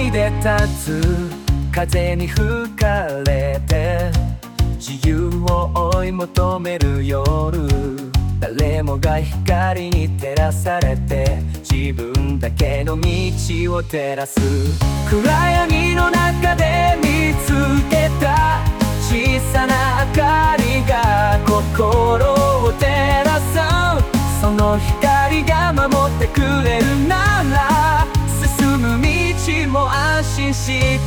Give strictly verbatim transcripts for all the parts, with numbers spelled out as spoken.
みで立つ風に吹かれて自由を追い求める夜、誰もが光に照らされて自分だけの道を照らす。暗闇の中で見つけた小さな明かりが心を照らす。その光が守ってくれるなら進む道も安心して。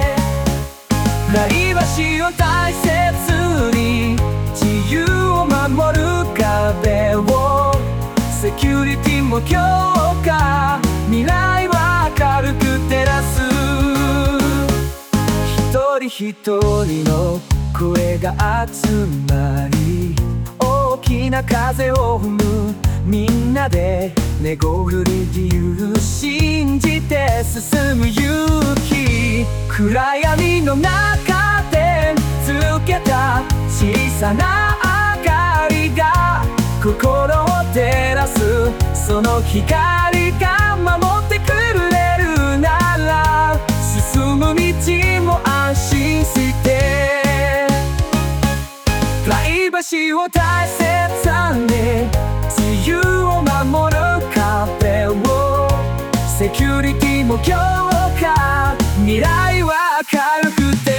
プライバシーを大切に自由を守る壁をセキュリティも強化、未来は明るく照らす。一人一人の声が集まり大きな風を生む。みんなで願う理由信じて進む勇気。暗闇の中でつけた小さな明かりが心を照らす。その光が守ってくれるなら進む道も安心して。プライバシーを大切に自由を守る壁をセキュリティも強化、未来は明るくて